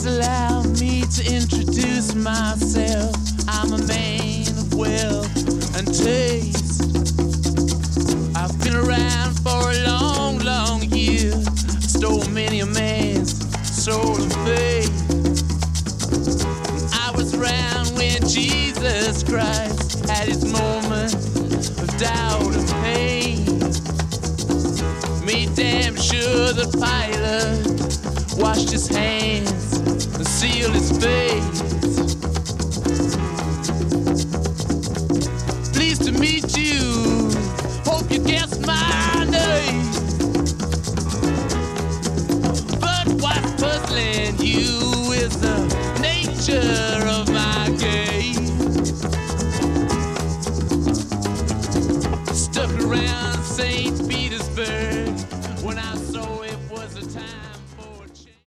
allow me to introduce myself. I'm a man of wealth and taste. I've been around for a long, long year. Stole many a man's soul and faith. I was around when Jesus Christ had his moment of doubt and pain. Made damn sure the Pilate washed his hands and sealed his face. Pleased to meet you, hope you guessed my name. But what's puzzling you